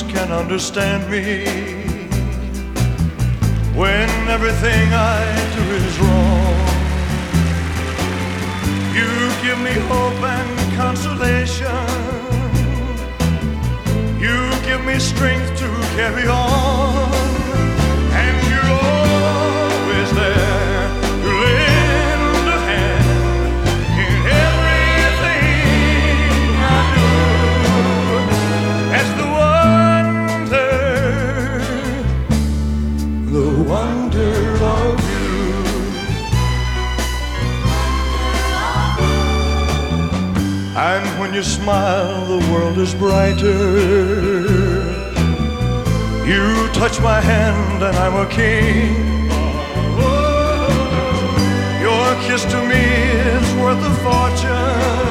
can understand me when everything I do is wrong. You give me hope and consolation. You give me strength to carry on. And you're always there to lend a hand in everything I do. That's the wonder of you. And when you smile, the world is brighter. You touch my hand and I'm a king. Your kiss to me is worth a fortune.